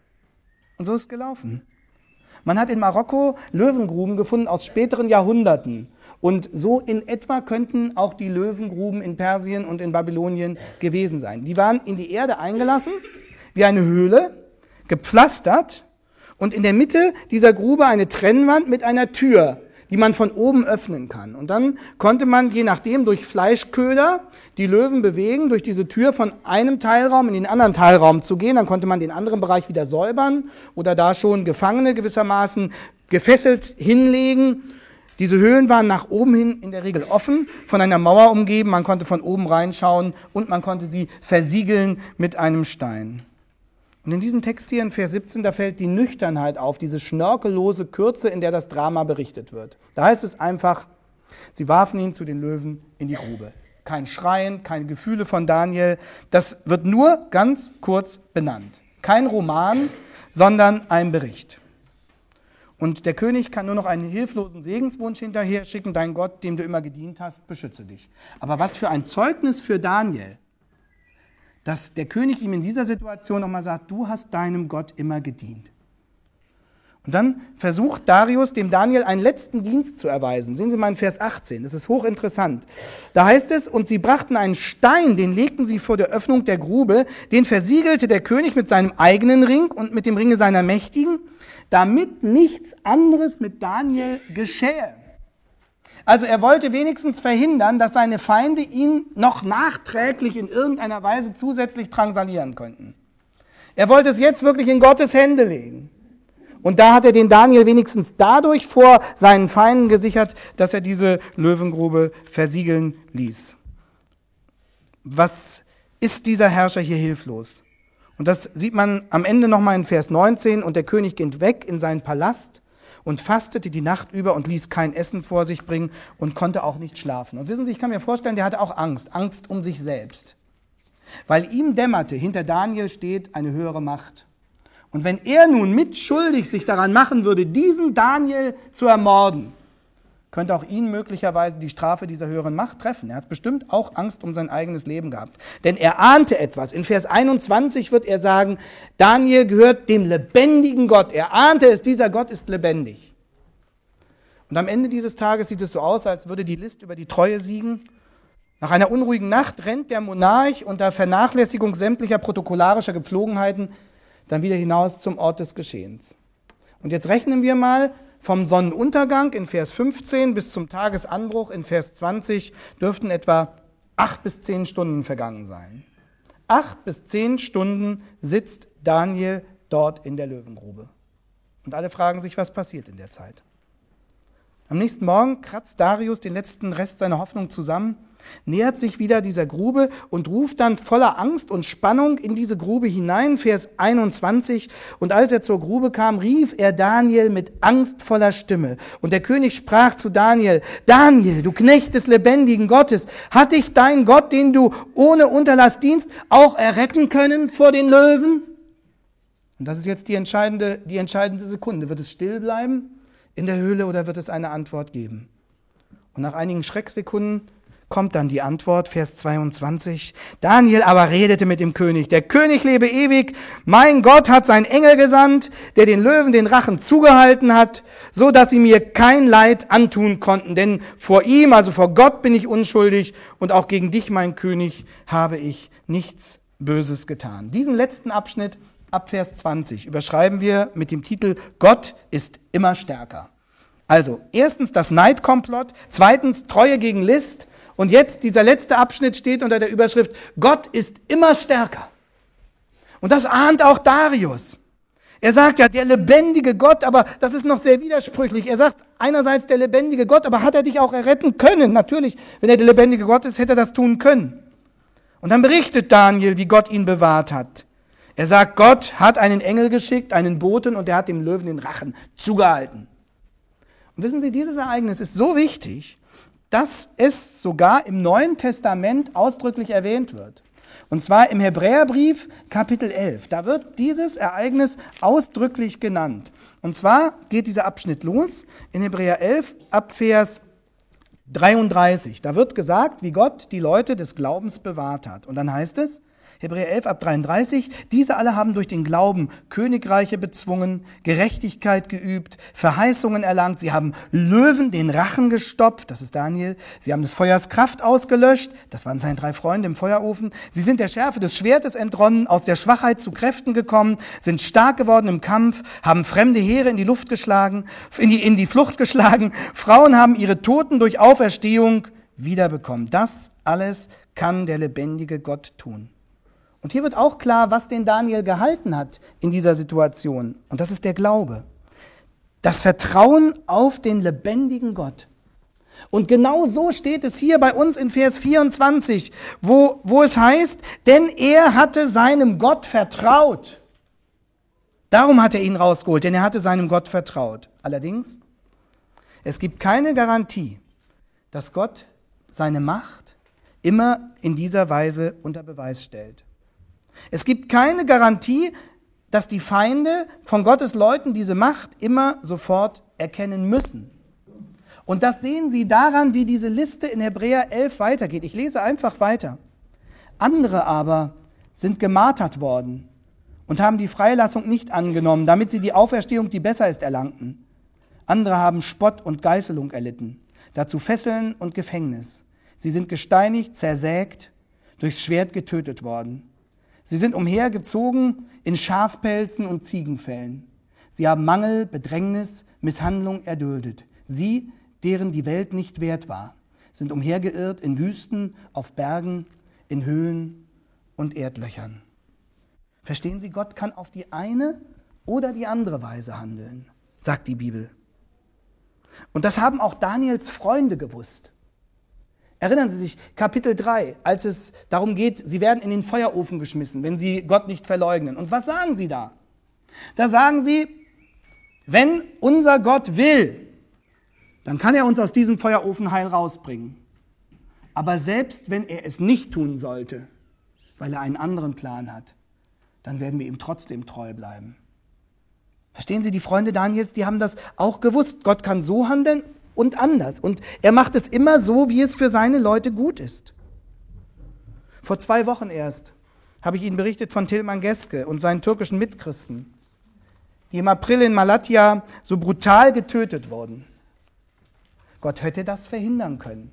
Und so ist es gelaufen. Man hat in Marokko Löwengruben gefunden aus späteren Jahrhunderten. Und so in etwa könnten auch die Löwengruben in Persien und in Babylonien gewesen sein. Die waren in die Erde eingelassen, wie eine Höhle, gepflastert und in der Mitte dieser Grube eine Trennwand mit einer Tür, die man von oben öffnen kann. Und dann konnte man, je nachdem, durch Fleischköder die Löwen bewegen, durch diese Tür von einem Teilraum in den anderen Teilraum zu gehen. Dann konnte man den anderen Bereich wieder säubern oder da schon Gefangene gewissermaßen gefesselt hinlegen. Diese Höhlen waren nach oben hin in der Regel offen, von einer Mauer umgeben. Man konnte von oben reinschauen und man konnte sie versiegeln mit einem Stein. Und in diesem Text hier in Vers 17, da fällt die Nüchternheit auf, diese schnörkellose Kürze, in der das Drama berichtet wird. Da heißt es einfach, sie warfen ihn zu den Löwen in die Grube. Kein Schreien, keine Gefühle von Daniel, das wird nur ganz kurz benannt. Kein Roman, sondern ein Bericht. Und der König kann nur noch einen hilflosen Segenswunsch hinterher schicken, dein Gott, dem du immer gedient hast, beschütze dich. Aber was für ein Zeugnis für Daniel, dass der König ihm in dieser Situation nochmal sagt, du hast deinem Gott immer gedient. Und dann versucht Darius, dem Daniel einen letzten Dienst zu erweisen. Sehen Sie mal in Vers 18, das ist hochinteressant. Da heißt es, und sie brachten einen Stein, den legten sie vor der Öffnung der Grube, den versiegelte der König mit seinem eigenen Ring und mit dem Ringe seiner Mächtigen, damit nichts anderes mit Daniel geschähe. Also er wollte wenigstens verhindern, dass seine Feinde ihn noch nachträglich in irgendeiner Weise zusätzlich drangsalieren könnten. Er wollte es jetzt wirklich in Gottes Hände legen. Und da hat er den Daniel wenigstens dadurch vor seinen Feinden gesichert, dass er diese Löwengrube versiegeln ließ. Was ist dieser Herrscher hier hilflos? Und das sieht man am Ende nochmal in Vers 19. Und der König ging weg in seinen Palast und fastete die Nacht über und ließ kein Essen vor sich bringen und konnte auch nicht schlafen. Und wissen Sie, ich kann mir vorstellen, der hatte auch Angst um sich selbst. Weil ihm dämmerte, hinter Daniel steht eine höhere Macht. Und wenn er nun mitschuldig sich daran machen würde, diesen Daniel zu ermorden, könnte auch ihn möglicherweise die Strafe dieser höheren Macht treffen. Er hat bestimmt auch Angst um sein eigenes Leben gehabt. Denn er ahnte etwas. In Vers 21 wird er sagen, Daniel gehört dem lebendigen Gott. Er ahnte es, dieser Gott ist lebendig. Und am Ende dieses Tages sieht es so aus, als würde die List über die Treue siegen. Nach einer unruhigen Nacht rennt der Monarch unter Vernachlässigung sämtlicher protokollarischer Gepflogenheiten dann wieder hinaus zum Ort des Geschehens. Und jetzt rechnen wir mal, vom Sonnenuntergang in Vers 15 bis zum Tagesanbruch in Vers 20 dürften etwa 8 bis 10 Stunden vergangen sein. 8 bis 10 Stunden sitzt Daniel dort in der Löwengrube. Und alle fragen sich, was passiert in der Zeit. Am nächsten Morgen kratzt Darius den letzten Rest seiner Hoffnung zusammen, nähert sich wieder dieser Grube und ruft dann voller Angst und Spannung in diese Grube hinein, Vers 21. Und als er zur Grube kam, rief er Daniel mit angstvoller Stimme. Und der König sprach zu Daniel, Daniel, du Knecht des lebendigen Gottes, hat dich dein Gott, den du ohne Unterlass dienst, auch erretten können vor den Löwen? Und das ist jetzt die entscheidende Sekunde. Wird es still bleiben in der Höhle oder wird es eine Antwort geben? Und nach einigen Schrecksekunden kommt dann die Antwort, Vers 22. Daniel aber redete mit dem König. Der König lebe ewig. Mein Gott hat seinen Engel gesandt, der den Löwen den Rachen zugehalten hat, so dass sie mir kein Leid antun konnten. Denn vor ihm, also vor Gott, bin ich unschuldig und auch gegen dich, mein König, habe ich nichts Böses getan. Diesen letzten Abschnitt ab Vers 20 überschreiben wir mit dem Titel Gott ist immer stärker. Also, erstens das Neidkomplott, zweitens Treue gegen List und jetzt dieser letzte Abschnitt steht unter der Überschrift Gott ist immer stärker. Und das ahnt auch Darius. Er sagt ja, der lebendige Gott, aber das ist noch sehr widersprüchlich. Er sagt einerseits der lebendige Gott, aber hat er dich auch erretten können? Natürlich, wenn er der lebendige Gott ist, hätte er das tun können. Und dann berichtet Daniel, wie Gott ihn bewahrt hat. Er sagt, Gott hat einen Engel geschickt, einen Boten, und der hat dem Löwen den Rachen zugehalten. Und wissen Sie, dieses Ereignis ist so wichtig, dass es sogar im Neuen Testament ausdrücklich erwähnt wird. Und zwar im Hebräerbrief Kapitel 11. Da wird dieses Ereignis ausdrücklich genannt. Und zwar geht dieser Abschnitt los in Hebräer 11 ab Vers 33. Da wird gesagt, wie Gott die Leute des Glaubens bewahrt hat. Und dann heißt es, Hebräer 11 ab 33, diese alle haben durch den Glauben Königreiche bezwungen, Gerechtigkeit geübt, Verheißungen erlangt, sie haben Löwen den Rachen gestopft, das ist Daniel, sie haben des Feuers Kraft ausgelöscht, das waren seine 3 Freunde im Feuerofen, sie sind der Schärfe des Schwertes entronnen, aus der Schwachheit zu Kräften gekommen, sind stark geworden im Kampf, haben fremde Heere in die Luft geschlagen, in die Flucht geschlagen, Frauen haben ihre Toten durch Auferstehung wiederbekommen. Das alles kann der lebendige Gott tun. Und hier wird auch klar, was den Daniel gehalten hat in dieser Situation. Und das ist der Glaube. Das Vertrauen auf den lebendigen Gott. Und genau so steht es hier bei uns in Vers 24, wo es heißt, denn er hatte seinem Gott vertraut. Darum hat er ihn rausgeholt, denn er hatte seinem Gott vertraut. Allerdings, es gibt keine Garantie, dass Gott seine Macht immer in dieser Weise unter Beweis stellt. Es gibt keine Garantie, dass die Feinde von Gottes Leuten diese Macht immer sofort erkennen müssen. Und das sehen Sie daran, wie diese Liste in Hebräer 11 weitergeht. Ich lese einfach weiter. Andere aber sind gemartert worden und haben die Freilassung nicht angenommen, damit sie die Auferstehung, die besser ist, erlangten. Andere haben Spott und Geißelung erlitten, dazu Fesseln und Gefängnis. Sie sind gesteinigt, zersägt, durchs Schwert getötet worden. Sie sind umhergezogen in Schafpelzen und Ziegenfellen. Sie haben Mangel, Bedrängnis, Misshandlung erduldet. Sie, deren die Welt nicht wert war, sind umhergeirrt in Wüsten, auf Bergen, in Höhlen und Erdlöchern. Verstehen Sie, Gott kann auf die eine oder die andere Weise handeln, sagt die Bibel. Und das haben auch Daniels Freunde gewusst. Erinnern Sie sich, Kapitel 3, als es darum geht, sie werden in den Feuerofen geschmissen, wenn sie Gott nicht verleugnen. Und was sagen sie da? Da sagen sie, wenn unser Gott will, dann kann er uns aus diesem Feuerofen heil rausbringen. Aber selbst wenn er es nicht tun sollte, weil er einen anderen Plan hat, dann werden wir ihm trotzdem treu bleiben. Verstehen Sie, die Freunde Daniels, die haben das auch gewusst. Gott kann so handeln und anders. Und er macht es immer so, wie es für seine Leute gut ist. Vor 2 Wochen erst habe ich Ihnen berichtet von Tilman Geske und seinen türkischen Mitchristen, die im April in Malatya so brutal getötet wurden. Gott hätte das verhindern können.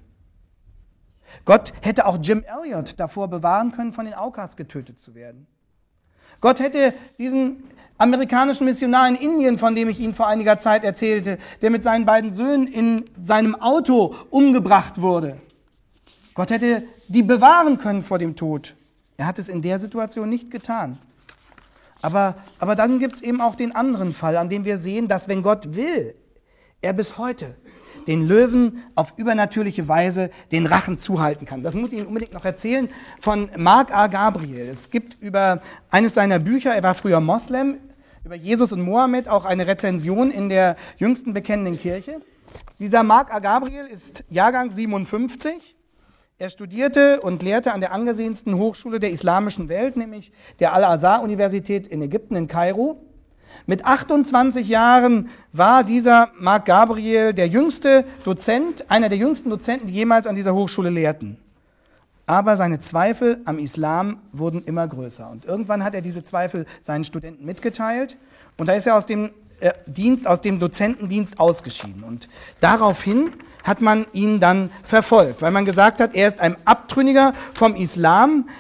Gott hätte auch Jim Elliot davor bewahren können, von den Aukas getötet zu werden. Gott hätte diesen amerikanischen Missionar in Indien, von dem ich Ihnen vor einiger Zeit erzählte, der mit seinen beiden Söhnen in seinem Auto umgebracht wurde. Gott hätte die bewahren können vor dem Tod. Er hat es in der Situation nicht getan. Aber dann gibt es eben auch den anderen Fall, an dem wir sehen, dass wenn Gott will, er bis heute den Löwen auf übernatürliche Weise den Rachen zuhalten kann. Das muss ich Ihnen unbedingt noch erzählen von Mark A. Gabriel. Es gibt über eines seiner Bücher, er war früher Moslem, über Jesus und Mohammed auch eine Rezension in der jüngsten bekennenden Kirche. Dieser Mark A. Gabriel ist Jahrgang 57. Er studierte und lehrte an der angesehensten Hochschule der islamischen Welt, nämlich der Al-Azhar-Universität in Ägypten, in Kairo. Mit 28 Jahren war dieser Mark Gabriel der jüngste Dozent, einer der jüngsten Dozenten, die jemals an dieser Hochschule lehrten. Aber seine Zweifel am Islam wurden immer größer. Und irgendwann hat er diese Zweifel seinen Studenten mitgeteilt. Und da ist er aus dem Dozentendienst ausgeschieden. Und daraufhin hat man ihn dann verfolgt, weil man gesagt hat, er ist ein Abtrünniger vom Islam.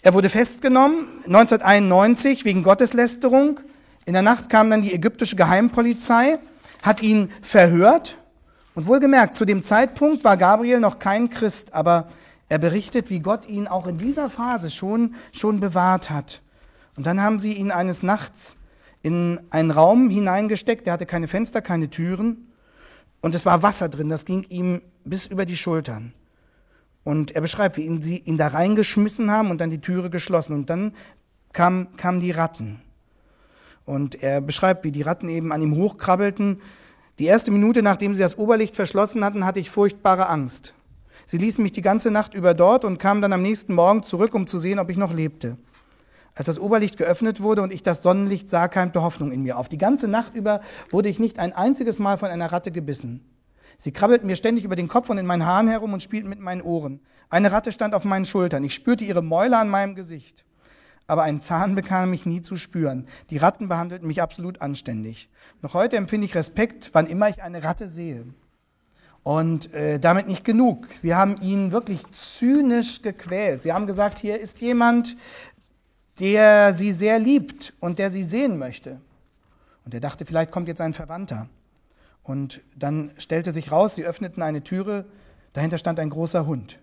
Er wurde festgenommen, 1991, wegen Gotteslästerung. In der Nacht kam dann die ägyptische Geheimpolizei, hat ihn verhört. Und wohlgemerkt, zu dem Zeitpunkt war Gabriel noch kein Christ, aber er berichtet, wie Gott ihn auch in dieser Phase schon bewahrt hat. Und dann haben sie ihn eines Nachts in einen Raum hineingesteckt, der hatte keine Fenster, keine Türen. Und es war Wasser drin, das ging ihm bis über die Schultern. Und er beschreibt, wie sie ihn da reingeschmissen haben und dann die Türe geschlossen. Und dann kamen die Ratten. Und er beschreibt, wie die Ratten eben an ihm hochkrabbelten. Die erste Minute, nachdem sie das Oberlicht verschlossen hatten, hatte ich furchtbare Angst. Sie ließen mich die ganze Nacht über dort und kamen dann am nächsten Morgen zurück, um zu sehen, ob ich noch lebte. Als das Oberlicht geöffnet wurde und ich das Sonnenlicht sah, keimte Hoffnung in mir auf. Die ganze Nacht über wurde ich nicht ein einziges Mal von einer Ratte gebissen. Sie krabbelten mir ständig über den Kopf und in meinen Haaren herum und spielten mit meinen Ohren. Eine Ratte stand auf meinen Schultern. Ich spürte ihre Mäuler an meinem Gesicht. Aber einen Zahn bekam ich nie zu spüren. Die Ratten behandelten mich absolut anständig. Noch heute empfinde ich Respekt, wann immer ich eine Ratte sehe. Und damit nicht genug. Sie haben ihn wirklich zynisch gequält. Sie haben gesagt, hier ist jemand, der sie sehr liebt und der sie sehen möchte. Und er dachte, vielleicht kommt jetzt ein Verwandter. Und dann stellte sich raus, sie öffneten eine Türe, dahinter stand ein großer Hund.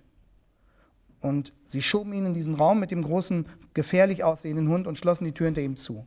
Und sie schoben ihn in diesen Raum mit dem großen, gefährlich aussehenden Hund und schlossen die Tür hinter ihm zu.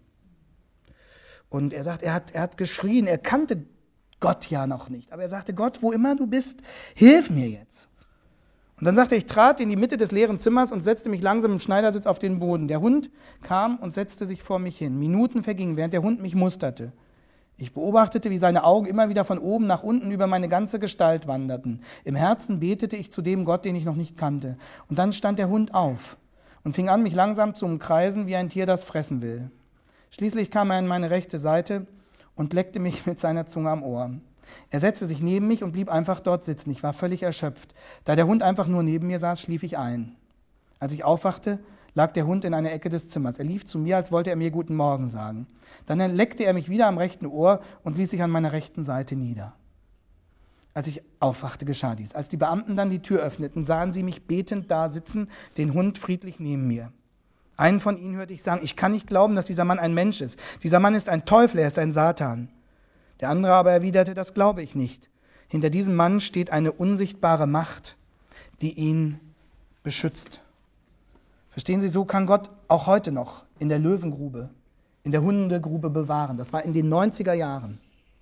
Und er sagt, er hat geschrien, er kannte Gott ja noch nicht. Aber er sagte, Gott, wo immer du bist, hilf mir jetzt. Und dann sagte er, ich trat in die Mitte des leeren Zimmers und setzte mich langsam im Schneidersitz auf den Boden. Der Hund kam und setzte sich vor mich hin. Minuten vergingen, während der Hund mich musterte. Ich beobachtete, wie seine Augen immer wieder von oben nach unten über meine ganze Gestalt wanderten. Im Herzen betete ich zu dem Gott, den ich noch nicht kannte. Und dann stand der Hund auf und fing an, mich langsam zu umkreisen, wie ein Tier, das fressen will. Schließlich kam er an meine rechte Seite und leckte mich mit seiner Zunge am Ohr. Er setzte sich neben mich und blieb einfach dort sitzen. Ich war völlig erschöpft. Da der Hund einfach nur neben mir saß, schlief ich ein. Als ich aufwachte, lag der Hund in einer Ecke des Zimmers. Er lief zu mir, als wollte er mir Guten Morgen sagen. Dann leckte er mich wieder am rechten Ohr und ließ sich an meiner rechten Seite nieder. Als ich aufwachte, geschah dies. Als die Beamten dann die Tür öffneten, sahen sie mich betend da sitzen, den Hund friedlich neben mir. Einen von ihnen hörte ich sagen, ich kann nicht glauben, dass dieser Mann ein Mensch ist. Dieser Mann ist ein Teufel, er ist ein Satan. Der andere aber erwiderte, das glaube ich nicht. Hinter diesem Mann steht eine unsichtbare Macht, die ihn beschützt. Verstehen Sie, so kann Gott auch heute noch in der Löwengrube, in der Hundegrube bewahren. Das war in den 90er Jahren.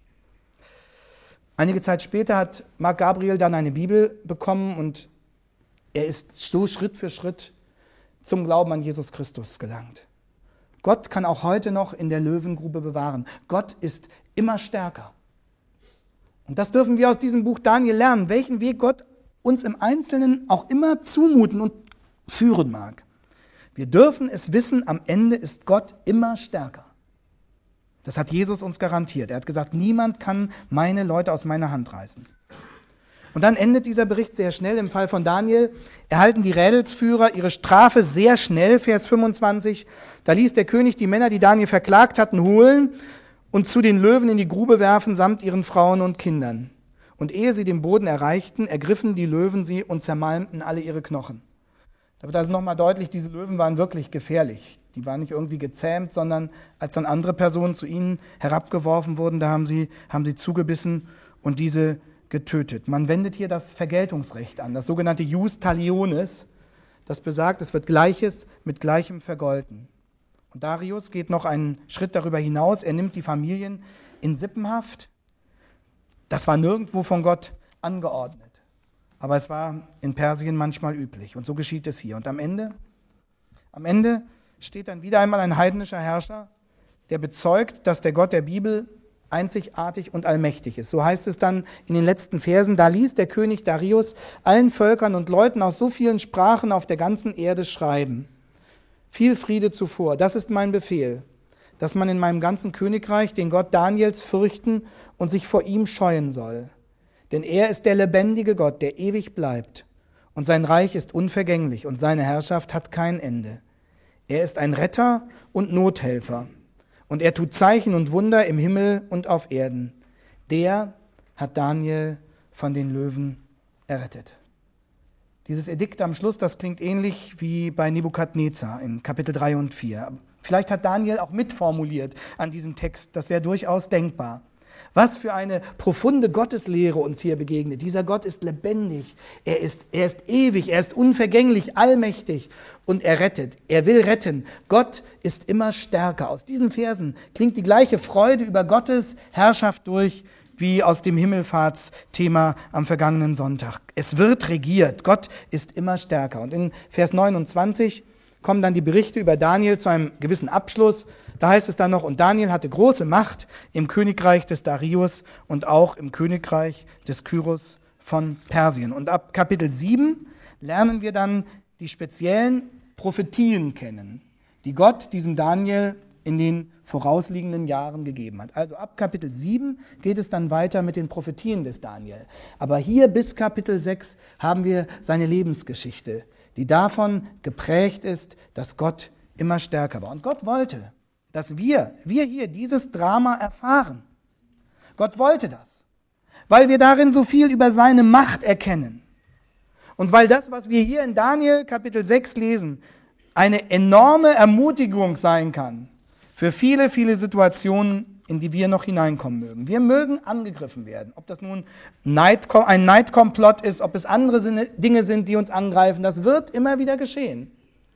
Einige Zeit später hat Mark Gabriel dann eine Bibel bekommen und er ist so Schritt für Schritt zum Glauben an Jesus Christus gelangt. Gott kann auch heute noch in der Löwengrube bewahren. Gott ist immer stärker. Und das dürfen wir aus diesem Buch Daniel lernen, welchen Weg Gott uns im Einzelnen auch immer zumuten und führen mag. Wir dürfen es wissen, am Ende ist Gott immer stärker. Das hat Jesus uns garantiert. Er hat gesagt, niemand kann meine Leute aus meiner Hand reißen. Und dann endet dieser Bericht sehr schnell. Im Fall von Daniel erhalten die Rädelsführer ihre Strafe sehr schnell, Vers 25. Da ließ der König die Männer, die Daniel verklagt hatten, holen und zu den Löwen in die Grube werfen, samt ihren Frauen und Kindern. Und ehe sie den Boden erreichten, ergriffen die Löwen sie und zermalmten alle ihre Knochen. Da wird also nochmal deutlich, diese Löwen waren wirklich gefährlich. Die waren nicht irgendwie gezähmt, sondern als dann andere Personen zu ihnen herabgeworfen wurden, da haben sie zugebissen und diese getötet. Man wendet hier das Vergeltungsrecht an, das sogenannte Jus Talionis, das besagt, es wird Gleiches mit Gleichem vergolten. Und Darius geht noch einen Schritt darüber hinaus, er nimmt die Familien in Sippenhaft. Das war nirgendwo von Gott angeordnet, aber es war in Persien manchmal üblich und so geschieht es hier. Und am Ende steht dann wieder einmal ein heidnischer Herrscher, der bezeugt, dass der Gott der Bibel einzigartig und allmächtig ist. So heißt es dann in den letzten Versen, da ließ der König Darius allen Völkern und Leuten aus so vielen Sprachen auf der ganzen Erde schreiben. Viel Friede zuvor, das ist mein Befehl, dass man in meinem ganzen Königreich den Gott Daniels fürchten und sich vor ihm scheuen soll. Denn er ist der lebendige Gott, der ewig bleibt. Und sein Reich ist unvergänglich und seine Herrschaft hat kein Ende. Er ist ein Retter und Nothelfer. Und er tut Zeichen und Wunder im Himmel und auf Erden. Der hat Daniel von den Löwen errettet. Dieses Edikt am Schluss, das klingt ähnlich wie bei Nebukadnezar in Kapitel 3 und 4. Vielleicht hat Daniel auch mitformuliert an diesem Text, das wäre durchaus denkbar. Was für eine profunde Gotteslehre uns hier begegnet. Dieser Gott ist lebendig, er ist ewig, er ist unvergänglich, allmächtig und er rettet, er will retten. Gott ist immer stärker. Aus diesen Versen klingt die gleiche Freude über Gottes Herrschaft durch, wie aus dem Himmelfahrtsthema am vergangenen Sonntag. Es wird regiert, Gott ist immer stärker. Und in Vers 29 kommen dann die Berichte über Daniel zu einem gewissen Abschluss. Da heißt es dann noch, und Daniel hatte große Macht im Königreich des Darius und auch im Königreich des Kyros von Persien. Und ab Kapitel 7 lernen wir dann die speziellen Prophetien kennen, die Gott diesem Daniel in den vorausliegenden Jahren gegeben hat. Also ab Kapitel 7 geht es dann weiter mit den Prophetien des Daniel. Aber hier bis Kapitel 6 haben wir seine Lebensgeschichte, die davon geprägt ist, dass Gott immer stärker war. Und Gott wollte, dass wir hier dieses Drama erfahren. Gott wollte das, weil wir darin so viel über seine Macht erkennen. Und weil das, was wir hier in Daniel Kapitel 6 lesen, eine enorme Ermutigung sein kann für viele, viele Situationen, in die wir noch hineinkommen mögen. Wir mögen angegriffen werden, ob das nun ein Neidkomplott ist, ob es andere Dinge sind, die uns angreifen, das wird immer wieder geschehen.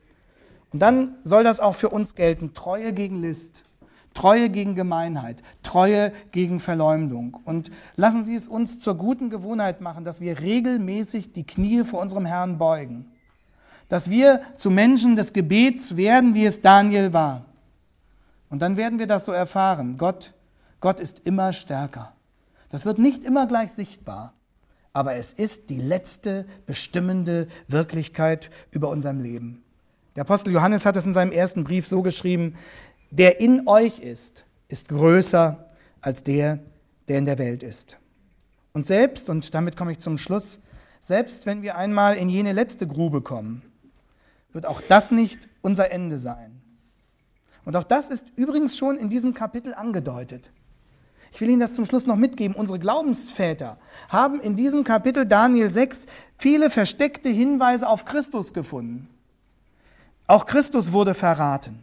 Und dann soll das auch für uns gelten, Treue gegen List, Treue gegen Gemeinheit, Treue gegen Verleumdung. Und lassen Sie es uns zur guten Gewohnheit machen, dass wir regelmäßig die Knie vor unserem Herrn beugen, dass wir zu Menschen des Gebets werden, wie es Daniel war. Und dann werden wir das so erfahren. Gott ist immer stärker. Das wird nicht immer gleich sichtbar, aber es ist die letzte bestimmende Wirklichkeit über unserem Leben. Der Apostel Johannes hat es in seinem ersten Brief so geschrieben: Der in euch ist größer als der in der Welt ist. Und selbst, und damit komme ich zum Schluss, selbst wenn wir einmal in jene letzte Grube kommen, wird auch das nicht unser Ende sein. Und auch das ist übrigens schon in diesem Kapitel angedeutet. Ich will Ihnen das zum Schluss noch mitgeben. Unsere Glaubensväter haben in diesem Kapitel Daniel 6 viele versteckte Hinweise auf Christus gefunden. Auch Christus wurde verraten.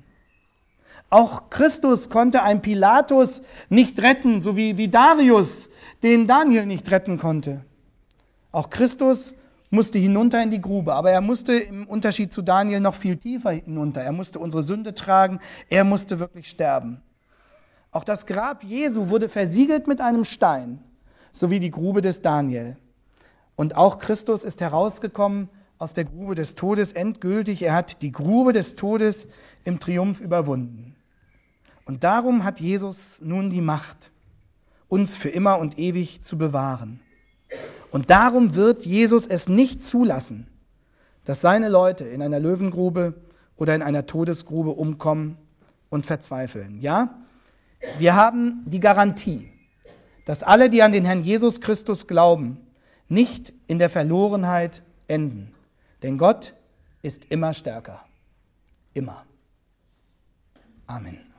Auch Christus konnte ein Pilatus nicht retten, so wie Darius den Daniel nicht retten konnte. Auch Christus musste hinunter in die Grube, aber er musste im Unterschied zu Daniel noch viel tiefer hinunter. Er musste unsere Sünde tragen, er musste wirklich sterben. Auch das Grab Jesu wurde versiegelt mit einem Stein, so wie die Grube des Daniel. Und auch Christus ist herausgekommen aus der Grube des Todes endgültig. Er hat die Grube des Todes im Triumph überwunden. Und darum hat Jesus nun die Macht, uns für immer und ewig zu bewahren. Und darum wird Jesus es nicht zulassen, dass seine Leute in einer Löwengrube oder in einer Todesgrube umkommen und verzweifeln. Ja, wir haben die Garantie, dass alle, die an den Herrn Jesus Christus glauben, nicht in der Verlorenheit enden. Denn Gott ist immer stärker. Immer. Amen.